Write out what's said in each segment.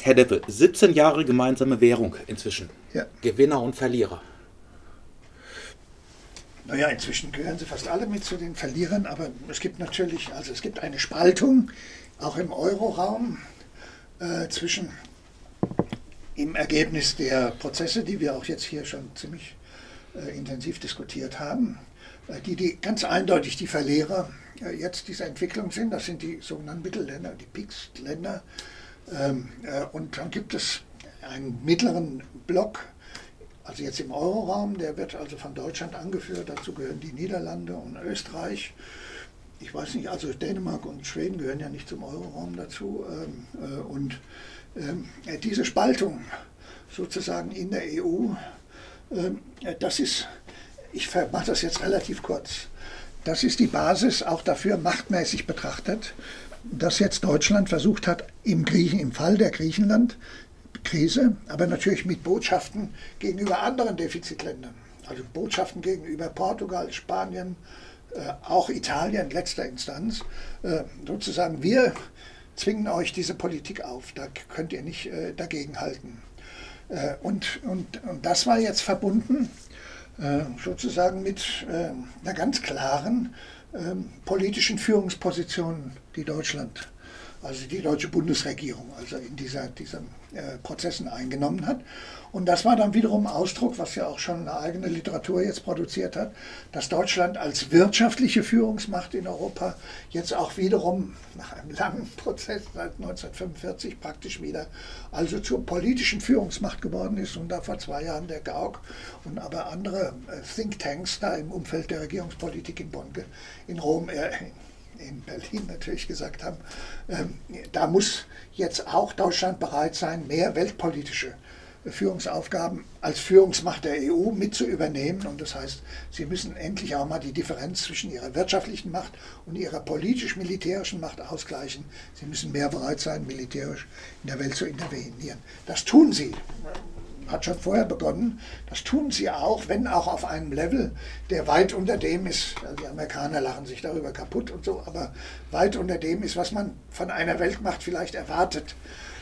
Herr Deppe, 17 Jahre gemeinsame Währung inzwischen. Ja. Gewinner und Verlierer. Naja, inzwischen gehören sie fast alle mit zu den Verlierern, aber es gibt natürlich, also es gibt eine Spaltung, auch im Euroraum, zwischen im Ergebnis der Prozesse, die wir auch jetzt hier schon ziemlich intensiv diskutiert haben, die ganz eindeutig die Verlierer jetzt dieser Entwicklung sind. Das sind die sogenannten Mittelländer, die PIGS-Länder. Und dann gibt es einen mittleren Block, also jetzt im Euroraum, der wird also von Deutschland angeführt, dazu gehören die Niederlande und Österreich. Ich weiß nicht, also Dänemark und Schweden gehören ja nicht zum Euroraum dazu. Diese Spaltung sozusagen in der EU, das ist, ich mache das jetzt relativ kurz, das ist die Basis auch dafür, machtmäßig betrachtet, dass jetzt Deutschland versucht hat, im Fall der Griechenland-Krise, aber natürlich mit Botschaften gegenüber anderen Defizitländern, also Botschaften gegenüber Portugal, Spanien, auch Italien in letzter Instanz, sozusagen, wir zwingen euch diese Politik auf, da könnt ihr nicht dagegenhalten. Und das war jetzt verbunden sozusagen mit einer ganz klaren politischen Führungsposition, die Deutschland, also die deutsche Bundesregierung, also in diesen Prozessen eingenommen hat. Und das war dann wiederum Ausdruck, was ja auch schon eine eigene Literatur jetzt produziert hat, dass Deutschland als wirtschaftliche Führungsmacht in Europa jetzt auch wiederum nach einem langen Prozess seit 1945 praktisch wieder also zur politischen Führungsmacht geworden ist und da vor 2 Jahren der GAUK und aber andere Thinktanks da im Umfeld der Regierungspolitik in Bonn, in Rom, in Berlin natürlich gesagt haben, da muss jetzt auch Deutschland bereit sein, mehr weltpolitische Führungsaufgaben als Führungsmacht der EU mit zu übernehmen. Und das heißt, sie müssen endlich auch mal die Differenz zwischen ihrer wirtschaftlichen Macht und ihrer politisch-militärischen Macht ausgleichen. Sie müssen mehr bereit sein, militärisch in der Welt zu intervenieren. Das tun sie. Hat schon vorher begonnen. Das tun sie auch, wenn auch auf einem Level, der weit unter dem ist, also die Amerikaner lachen sich darüber kaputt und so, aber weit unter dem ist, was man von einer Weltmacht vielleicht erwartet.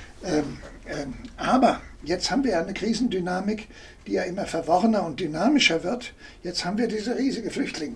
Aber jetzt haben wir ja eine Krisendynamik, die ja immer verworrener und dynamischer wird. Jetzt haben wir das riesige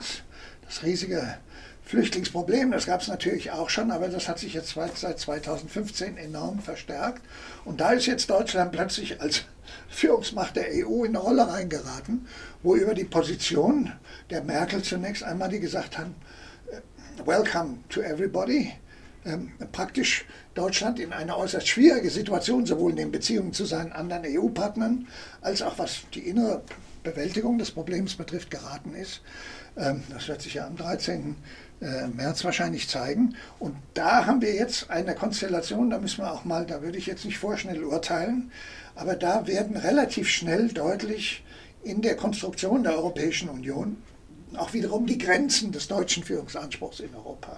Flüchtlingsproblem, das gab es natürlich auch schon, aber das hat sich jetzt seit 2015 enorm verstärkt. Und da ist jetzt Deutschland plötzlich als Führungsmacht der EU in eine Rolle reingeraten, wo über die Position der Merkel zunächst einmal, die gesagt haben, welcome to everybody, praktisch Deutschland in eine äußerst schwierige Situation, sowohl in den Beziehungen zu seinen anderen EU-Partnern, als auch was die innere Bewältigung des Problems betrifft, geraten ist. Das wird sich ja am 13. März wahrscheinlich zeigen. Und da haben wir jetzt eine Konstellation, da müssen wir auch mal, da würde ich jetzt nicht vorschnell urteilen, aber da werden relativ schnell deutlich in der Konstruktion der Europäischen Union auch wiederum die Grenzen des deutschen Führungsanspruchs in Europa.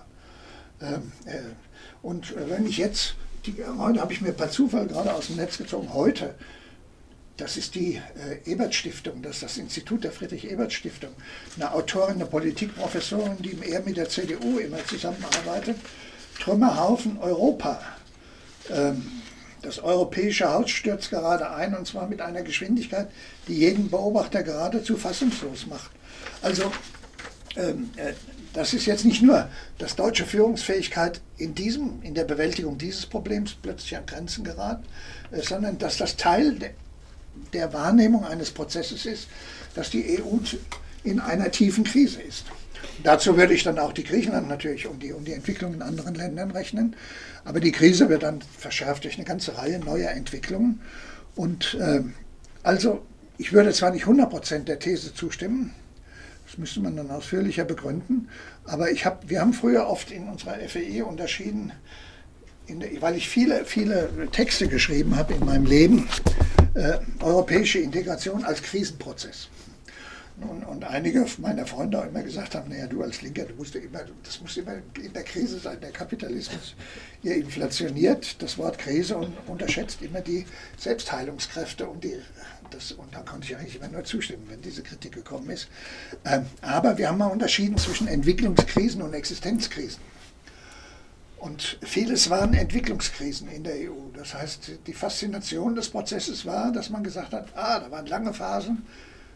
Und wenn ich jetzt, heute habe ich mir per Zufall gerade aus dem Netz gezogen, heute, das ist die Ebert-Stiftung, das ist das Institut der Friedrich-Ebert-Stiftung, eine Autorin, eine Politikprofessorin, die eher mit der CDU immer zusammenarbeitet, Trümmerhaufen Europa. Das europäische Haus stürzt gerade ein und zwar mit einer Geschwindigkeit, die jeden Beobachter geradezu fassungslos macht. Also das ist jetzt nicht nur, dass deutsche Führungsfähigkeit in der Bewältigung dieses Problems plötzlich an Grenzen gerät, sondern dass das Teil der Wahrnehmung eines Prozesses ist, dass die EU in einer tiefen Krise ist. Dazu würde ich dann auch die Griechenland natürlich und die Entwicklung in anderen Ländern rechnen. Aber die Krise wird dann verschärft durch eine ganze Reihe neuer Entwicklungen. Und also ich würde zwar nicht 100% der These zustimmen, das müsste man dann ausführlicher begründen, aber wir haben früher oft in unserer FEI unterschieden, weil ich viele Texte geschrieben habe in meinem Leben, europäische Integration als Krisenprozess. Und einige meiner Freunde auch immer gesagt haben, naja, du als Linker, das muss immer in der Krise sein, der Kapitalismus. Ihr inflationiert das Wort Krise und unterschätzt immer die Selbstheilungskräfte und da konnte ich eigentlich immer nur zustimmen, wenn diese Kritik gekommen ist. Aber wir haben mal unterschieden zwischen Entwicklungskrisen und Existenzkrisen. Und vieles waren Entwicklungskrisen in der EU. Das heißt, die Faszination des Prozesses war, dass man gesagt hat, da waren lange Phasen,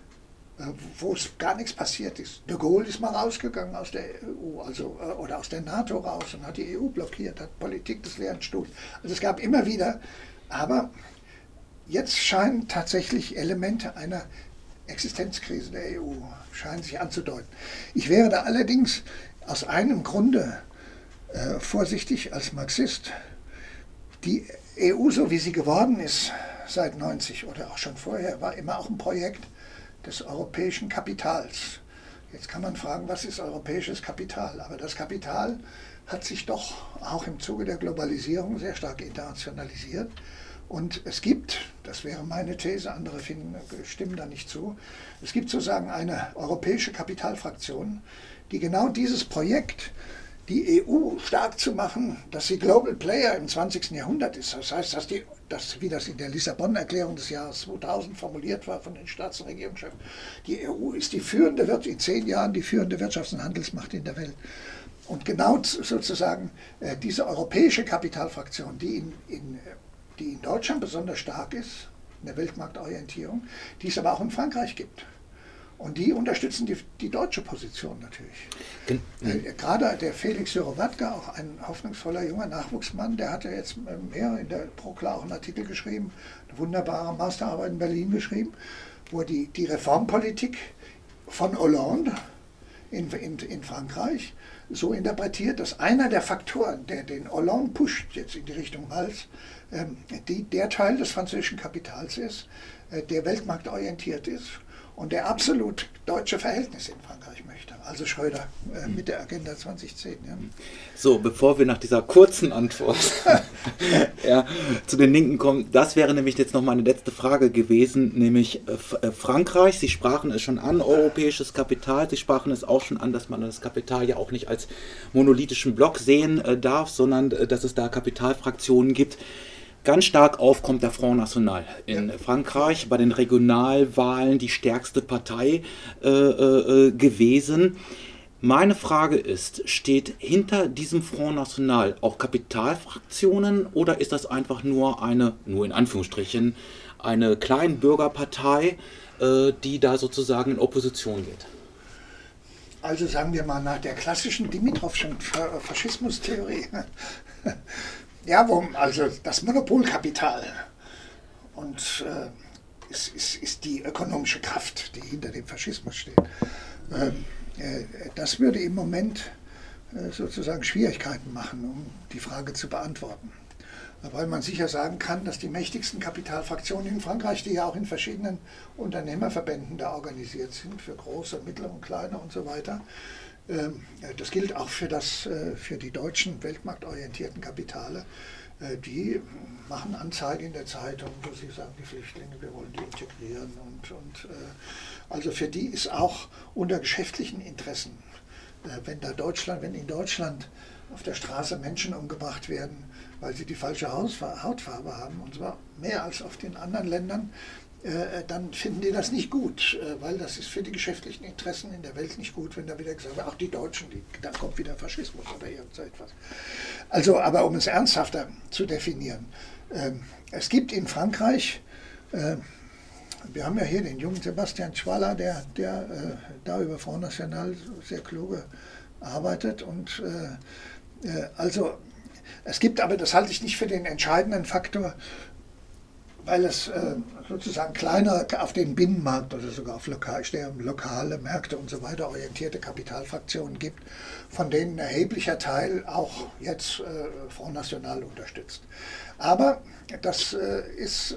wo es gar nichts passiert ist. De Gaulle ist mal rausgegangen aus der EU, oder aus der NATO raus und hat die EU blockiert, hat Politik des leeren Stuhls. Also es gab immer wieder, aber jetzt scheinen tatsächlich Elemente einer Existenzkrise der EU scheinen sich anzudeuten. Ich wäre da allerdings aus einem Grunde vorsichtig als Marxist. Die EU, so wie sie geworden ist seit 90 oder auch schon vorher, war immer auch ein Projekt des europäischen Kapitals. Jetzt kann man fragen, was ist europäisches Kapital? Aber das Kapital hat sich doch auch im Zuge der Globalisierung sehr stark internationalisiert. Und es gibt, das wäre meine These, andere stimmen da nicht zu, es gibt sozusagen eine europäische Kapitalfraktion, die genau dieses Projekt, die EU stark zu machen, dass sie Global Player im 20. Jahrhundert ist. Das heißt, wie das in der Lissabon-Erklärung des Jahres 2000 formuliert war von den Staats- und Regierungschefs, die EU ist in 10 Jahren die führende Wirtschafts- und Handelsmacht in der Welt. Und genau sozusagen diese europäische Kapitalfraktion, die in Deutschland besonders stark ist, in der Weltmarktorientierung, die es aber auch in Frankreich gibt. Und die unterstützen die deutsche Position natürlich. Gerade der Felix Syrowatka, auch ein hoffnungsvoller junger Nachwuchsmann, der hat ja jetzt in der Prokla auch einen Artikel geschrieben, eine wunderbare Masterarbeit in Berlin geschrieben, wo er die Reformpolitik von Hollande in Frankreich so interpretiert, dass einer der Faktoren, der den Hollande pusht jetzt in die Richtung Valls, der Teil des französischen Kapitals ist, der weltmarktorientiert ist und der absolut deutsche Verhältnisse in Frankreich möchte. Also Schröder mit der Agenda 2010. Ja. So, bevor wir nach dieser kurzen Antwort zu den Linken kommen, das wäre nämlich jetzt noch meine letzte Frage gewesen, nämlich Frankreich, Sie sprachen es schon an, europäisches Kapital, Sie sprachen es auch schon an, dass man das Kapital ja auch nicht als monolithischen Block sehen darf, sondern dass es da Kapitalfraktionen gibt. Ganz stark auf kommt der Front National in Frankreich, bei den Regionalwahlen die stärkste Partei gewesen. Meine Frage ist, steht hinter diesem Front National auch Kapitalfraktionen oder ist das einfach nur in Anführungsstrichen, eine Kleinbürgerpartei, die da sozusagen in Opposition geht? Also sagen wir mal nach der klassischen Dimitrovschen Faschismustheorie. Ja, also das Monopolkapital und ist die ökonomische Kraft, die hinter dem Faschismus steht. Das würde im Moment sozusagen Schwierigkeiten machen, um die Frage zu beantworten. Weil man sicher sagen kann, dass die mächtigsten Kapitalfraktionen in Frankreich, die ja auch in verschiedenen Unternehmerverbänden da organisiert sind, für große, mittlere und kleine und so weiter, das gilt auch für die deutschen weltmarktorientierten Kapitale. Die machen Anzeige in der Zeitung, wo sie sagen, die Flüchtlinge, wir wollen die integrieren. Also für die ist auch unter geschäftlichen Interessen, wenn in Deutschland auf der Straße Menschen umgebracht werden, weil sie die falsche Hautfarbe haben, und zwar mehr als auf den anderen Ländern, dann finden die das nicht gut, weil das ist für die geschäftlichen Interessen in der Welt nicht gut, wenn da wieder gesagt wird, ach die Deutschen, dann kommt wieder Faschismus oder irgend so etwas. Also, aber um es ernsthafter zu definieren, es gibt in Frankreich, wir haben ja hier den jungen Sebastian Schwaller, der da über Front National sehr kluge arbeitet und also es gibt aber, das halte ich nicht für den entscheidenden Faktor, weil es sozusagen kleiner auf den Binnenmarkt oder sogar auf lokale Märkte und so weiter orientierte Kapitalfraktionen gibt, von denen ein erheblicher Teil auch jetzt Front National unterstützt. Aber das ist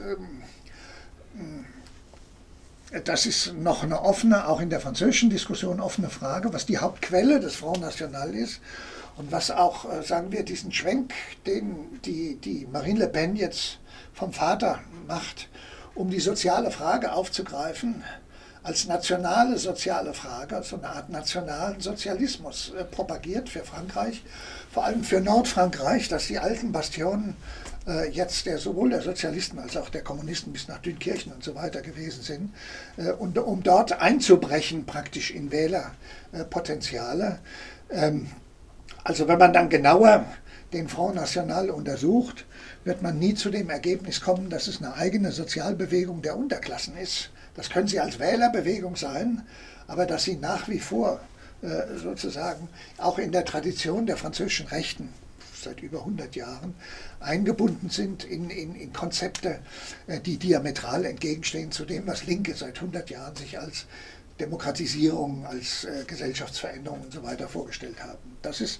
noch eine offene, auch in der französischen Diskussion offene Frage, was die Hauptquelle des Front National ist. Und was auch, sagen wir, diesen Schwenk, den die Marine Le Pen jetzt vom Vater macht, um die soziale Frage aufzugreifen, als nationale soziale Frage, also eine Art nationalen Sozialismus propagiert für Frankreich, vor allem für Nordfrankreich, dass die alten Bastionen jetzt sowohl der Sozialisten als auch der Kommunisten bis nach Dünkirchen und so weiter gewesen sind, und um dort einzubrechen praktisch in Wählerpotenziale. Also wenn man dann genauer den Front National untersucht, wird man nie zu dem Ergebnis kommen, dass es eine eigene Sozialbewegung der Unterklassen ist. Das können sie als Wählerbewegung sein, aber dass sie nach wie vor sozusagen auch in der Tradition der französischen Rechten seit über 100 Jahren eingebunden sind in Konzepte, die diametral entgegenstehen zu dem, was Linke seit 100 Jahren sich als Demokratisierung, als Gesellschaftsveränderung und so weiter vorgestellt haben. Das ist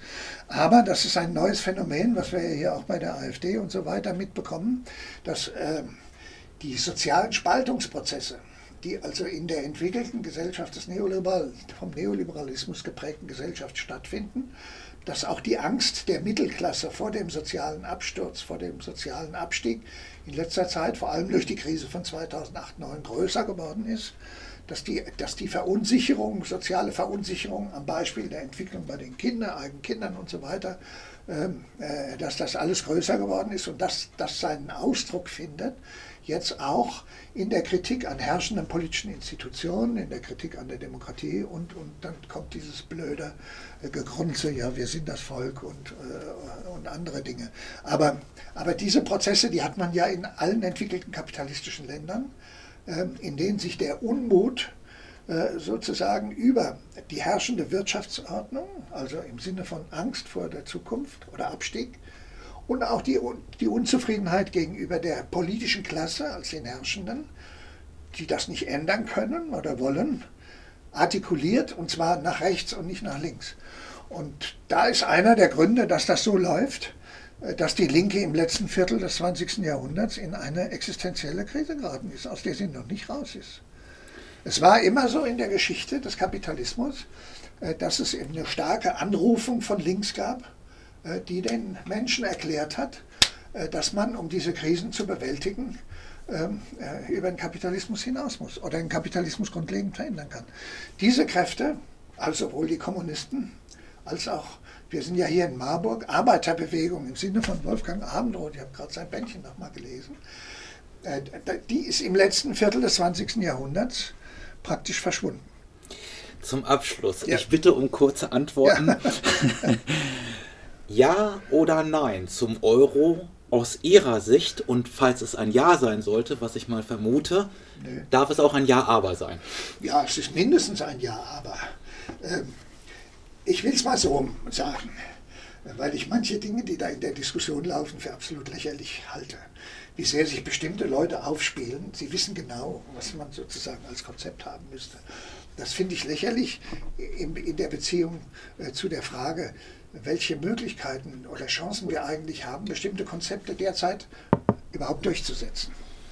ein neues Phänomen, was wir hier auch bei der AfD und so weiter mitbekommen, dass die sozialen Spaltungsprozesse, die also in der entwickelten Gesellschaft vom Neoliberalismus geprägten Gesellschaft stattfinden, dass auch die Angst der Mittelklasse vor dem sozialen Absturz, vor dem sozialen Abstieg in letzter Zeit, vor allem durch die Krise von 2008/09, größer geworden ist, dass die Verunsicherung, soziale Verunsicherung am Beispiel der Entwicklung bei den eigenen Kindern und so weiter, dass das alles größer geworden ist und dass das seinen Ausdruck findet, jetzt auch in der Kritik an herrschenden politischen Institutionen, in der Kritik an der Demokratie und dann kommt dieses blöde Gegrunze, ja, wir sind das Volk und andere Dinge. Aber diese Prozesse, die hat man ja in allen entwickelten kapitalistischen Ländern, in denen sich der Unmut sozusagen über die herrschende Wirtschaftsordnung, also im Sinne von Angst vor der Zukunft oder Abstieg, und auch die Unzufriedenheit gegenüber der politischen Klasse als den Herrschenden, die das nicht ändern können oder wollen, artikuliert, und zwar nach rechts und nicht nach links. Und da ist einer der Gründe, dass das so läuft, dass die Linke im letzten Viertel des 20. Jahrhunderts in eine existenzielle Krise geraten ist, aus der sie noch nicht raus ist. Es war immer so in der Geschichte des Kapitalismus, dass es eben eine starke Anrufung von links gab, die den Menschen erklärt hat, dass man, um diese Krisen zu bewältigen, über den Kapitalismus hinaus muss oder den Kapitalismus grundlegend verändern kann. Diese Kräfte, also sowohl die Kommunisten als auch, wir sind ja hier in Marburg, Arbeiterbewegung im Sinne von Wolfgang Abendroth, ich habe gerade sein Bändchen nochmal gelesen, die ist im letzten Viertel des 20. Jahrhunderts praktisch verschwunden. Zum Abschluss, ja. Ich bitte um kurze Antworten. Ja. Ja oder nein zum Euro aus Ihrer Sicht, und falls es ein Ja sein sollte, was ich mal vermute, darf es auch ein Ja-Aber sein? Ja, es ist mindestens ein Ja-Aber. Ich will es mal so sagen, weil ich manche Dinge, die da in der Diskussion laufen, für absolut lächerlich halte. Wie sehr sich bestimmte Leute aufspielen, sie wissen genau, was man sozusagen als Konzept haben müsste. Das finde ich lächerlich in der Beziehung zu der Frage, welche Möglichkeiten oder Chancen wir eigentlich haben, bestimmte Konzepte derzeit überhaupt durchzusetzen.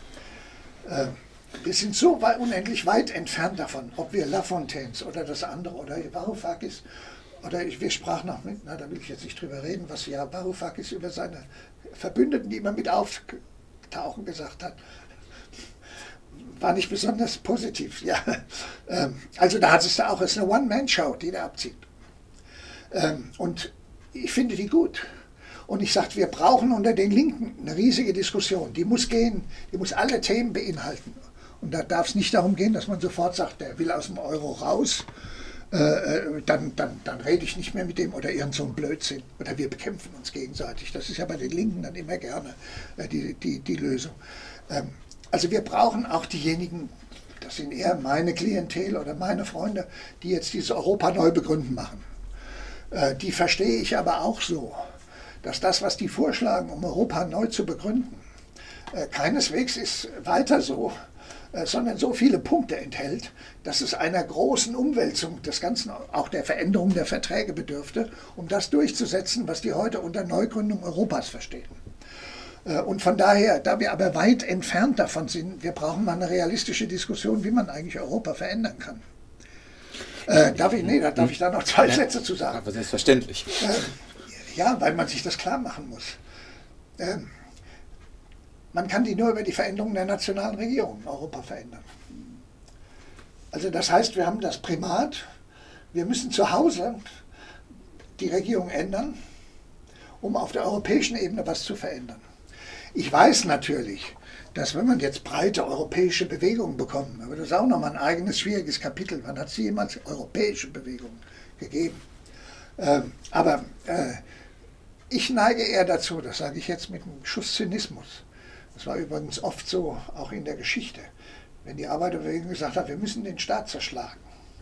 Wir sind so unendlich weit entfernt davon, ob wir Lafontaines oder das andere oder Varoufakis oder wir sprachen noch mit, da will ich jetzt nicht drüber reden, was ja Varoufakis über seine Verbündeten, die immer mit auftauchen, gesagt hat, war nicht besonders positiv. Ja. Also da hat es da auch, es ist eine One-Man-Show, die der abzieht. Und ich finde die gut. Und ich sage, wir brauchen unter den Linken eine riesige Diskussion. Die muss gehen, die muss alle Themen beinhalten. Und da darf es nicht darum gehen, dass man sofort sagt, der will aus dem Euro raus, dann rede ich nicht mehr mit dem oder irgend so ein Blödsinn. Oder wir bekämpfen uns gegenseitig. Das ist ja bei den Linken dann immer gerne die Lösung. Also wir brauchen auch diejenigen, das sind eher meine Klientel oder meine Freunde, die jetzt dieses Europa neu begründen machen. Die verstehe ich aber auch so, dass das, was die vorschlagen, um Europa neu zu begründen, keineswegs ist weiter so, sondern so viele Punkte enthält, dass es einer großen Umwälzung des Ganzen, auch der Veränderung der Verträge bedürfte, um das durchzusetzen, was die heute unter Neugründung Europas verstehen. Und von daher, da wir aber weit entfernt davon sind, wir brauchen mal eine realistische Diskussion, wie man eigentlich Europa verändern kann. Darf ich da noch zwei Sätze zu sagen? Aber selbstverständlich. Ja, weil man sich das klar machen muss. Man kann die nur über die Veränderung der nationalen Regierung in Europa verändern. Also das heißt, wir haben das Primat, wir müssen zu Hause die Regierung ändern, um auf der europäischen Ebene was zu verändern. Ich weiß natürlich, dass wenn man jetzt breite europäische Bewegungen bekommt, aber das ist auch nochmal ein eigenes schwieriges Kapitel, wann hat es jemals europäische Bewegungen gegeben? Aber Ich neige eher dazu, das sage ich jetzt mit einem Schuss Zynismus. Das war übrigens oft so, auch in der Geschichte. Wenn die Arbeiterbewegung gesagt hat, wir müssen den Staat zerschlagen,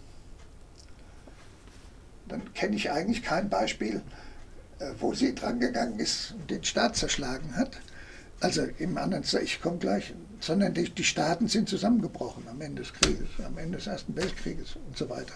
dann kenne ich eigentlich kein Beispiel, wo sie dran gegangen ist und den Staat zerschlagen hat. Also im anderen, ich komme gleich, sondern die Staaten sind zusammengebrochen am Ende des Krieges, am Ende des Ersten Weltkrieges und so weiter.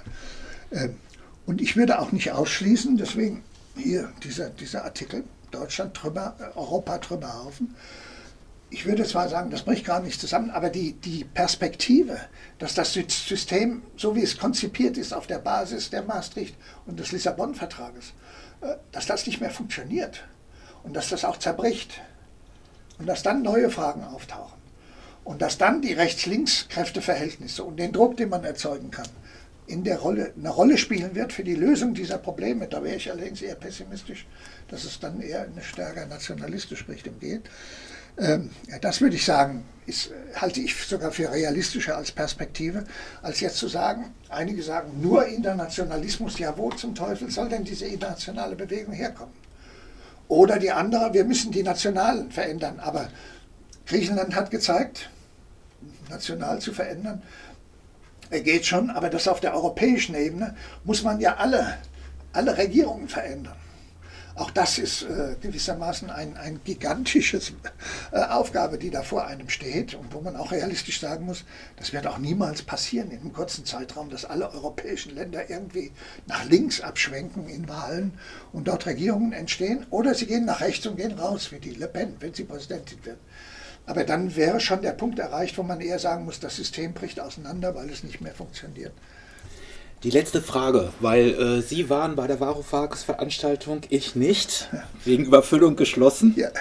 Und ich würde auch nicht ausschließen, deswegen hier dieser Artikel, Deutschland Trümmer, Europa Trümmerhaufen. Ich würde zwar sagen, das bricht gar nicht zusammen, aber die Perspektive, dass das System, so wie es konzipiert ist, auf der Basis der Maastricht- und des Lissabon-Vertrages, dass das nicht mehr funktioniert und dass das auch zerbricht und dass dann neue Fragen auftauchen und dass dann die Rechts-Links-Kräfteverhältnisse und den Druck, den man erzeugen kann, eine Rolle spielen wird für die Lösung dieser Probleme. Da wäre ich allerdings eher pessimistisch, dass es dann eher in eine stärker nationalistische Richtung geht. Das würde ich sagen, halte ich sogar für realistischer als Perspektive, als jetzt zu sagen, einige sagen, nur Internationalismus, ja wo zum Teufel soll denn diese internationale Bewegung herkommen? Oder die andere, wir müssen die Nationalen verändern, aber Griechenland hat gezeigt, national zu verändern, geht schon, aber das auf der europäischen Ebene muss man ja alle Regierungen verändern. Auch das ist gewissermaßen eine gigantische Aufgabe, die da vor einem steht und wo man auch realistisch sagen muss, das wird auch niemals passieren in einem kurzen Zeitraum, dass alle europäischen Länder irgendwie nach links abschwenken in Wahlen und dort Regierungen entstehen oder sie gehen nach rechts und gehen raus, wie die Le Pen, wenn sie Präsidentin wird. Aber dann wäre schon der Punkt erreicht, wo man eher sagen muss, das System bricht auseinander, weil es nicht mehr funktioniert. Die letzte Frage, weil Sie waren bei der Varoufakis-Veranstaltung, ich nicht, wegen Überfüllung geschlossen. Ja.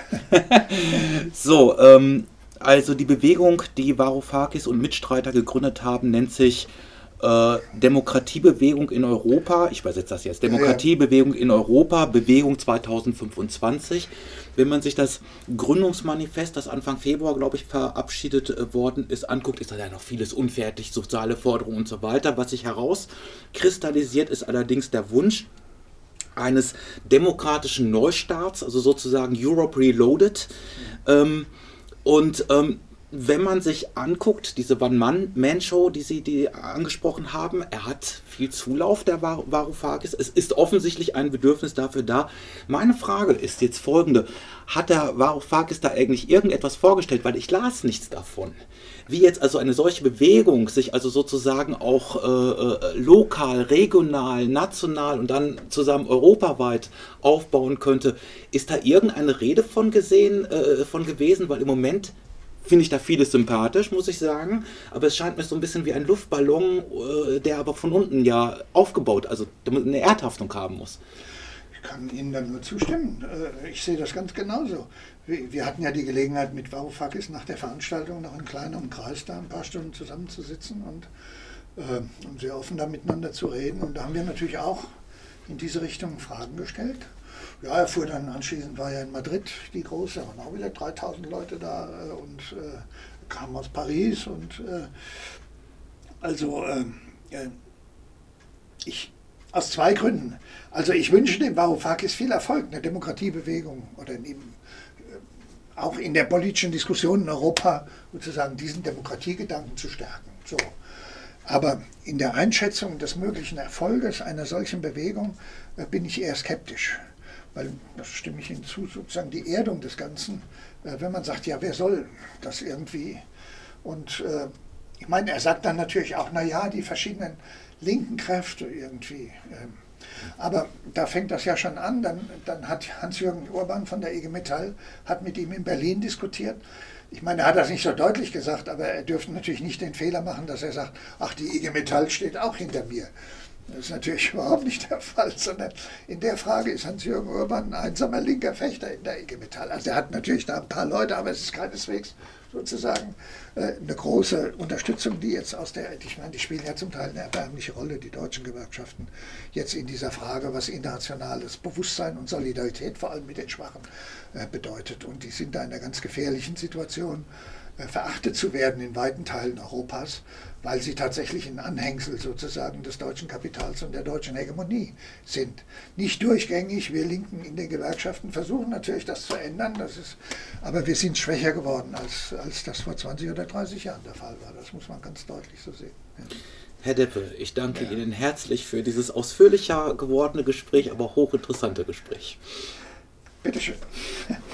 So, also die Bewegung, die Varoufakis und Mitstreiter gegründet haben, nennt sich Demokratiebewegung in Europa. Ich übersetze das jetzt. Demokratiebewegung in Europa, Bewegung 2025. Wenn man sich das Gründungsmanifest, das Anfang Februar, glaube ich, verabschiedet worden ist, anguckt, ist da ja noch vieles unfertig, soziale Forderungen und so weiter. Was sich herauskristallisiert, ist allerdings der Wunsch eines demokratischen Neustarts, also sozusagen Europe Reloaded. Wenn man sich anguckt, diese One-Man-Show, die Sie angesprochen haben, er hat viel Zulauf, der Varoufakis. Es ist offensichtlich ein Bedürfnis dafür da. Meine Frage ist jetzt folgende. Hat der Varoufakis da eigentlich irgendetwas vorgestellt? Weil ich las nichts davon. Wie jetzt also eine solche Bewegung sich also sozusagen auch lokal, regional, national und dann zusammen europaweit aufbauen könnte. Ist da irgendeine Rede von gewesen? Weil im Moment finde ich da vieles sympathisch, muss ich sagen. Aber es scheint mir so ein bisschen wie ein Luftballon, der aber von unten ja aufgebaut, also eine Erdhaftung haben muss. Ich kann Ihnen da nur zustimmen. Ich sehe das ganz genauso. Wir hatten ja die Gelegenheit, mit Varoufakis nach der Veranstaltung noch in kleinerem Kreis da ein paar Stunden zusammenzusitzen und sehr offen da miteinander zu reden. Und da haben wir natürlich auch in diese Richtung Fragen gestellt. Ja, er fuhr dann anschließend, war ja in Madrid, die große, da waren auch wieder 3000 Leute da und kam aus Paris und aus zwei Gründen. Also ich wünsche dem Varoufakis viel Erfolg, eine Demokratiebewegung oder auch in der politischen Diskussion in Europa sozusagen diesen Demokratiegedanken zu stärken. So. Aber in der Einschätzung des möglichen Erfolges einer solchen Bewegung bin ich eher skeptisch. Weil, das stimme ich Ihnen zu, sozusagen die Erdung des Ganzen, wenn man sagt, ja, wer soll das irgendwie? Und ich meine, er sagt dann natürlich auch, naja, die verschiedenen linken Kräfte irgendwie. Aber da fängt das ja schon an, dann hat Hans-Jürgen Urban von der IG Metall, hat mit ihm in Berlin diskutiert. Ich meine, er hat das nicht so deutlich gesagt, aber er dürfte natürlich nicht den Fehler machen, dass er sagt, ach, die IG Metall steht auch hinter mir. Das ist natürlich überhaupt nicht der Fall, sondern in der Frage ist Hans-Jürgen Urban ein einsamer linker Fechter in der IG Metall. Also er hat natürlich da ein paar Leute, aber es ist keineswegs sozusagen eine große Unterstützung, die jetzt ich meine, die spielen ja zum Teil eine erbärmliche Rolle, die deutschen Gewerkschaften, jetzt in dieser Frage, was internationales Bewusstsein und Solidarität vor allem mit den Schwachen bedeutet. Und die sind da in einer ganz gefährlichen Situation. verachtet zu werden in weiten Teilen Europas, weil sie tatsächlich ein Anhängsel sozusagen des deutschen Kapitals und der deutschen Hegemonie sind. Nicht durchgängig, wir Linken in den Gewerkschaften versuchen natürlich das zu ändern, aber wir sind schwächer geworden, als das vor 20 oder 30 Jahren der Fall war. Das muss man ganz deutlich so sehen. Ja. Herr Deppe, ich danke Ihnen herzlich für dieses ausführlicher gewordene Gespräch, aber hochinteressante Gespräch. Bitteschön.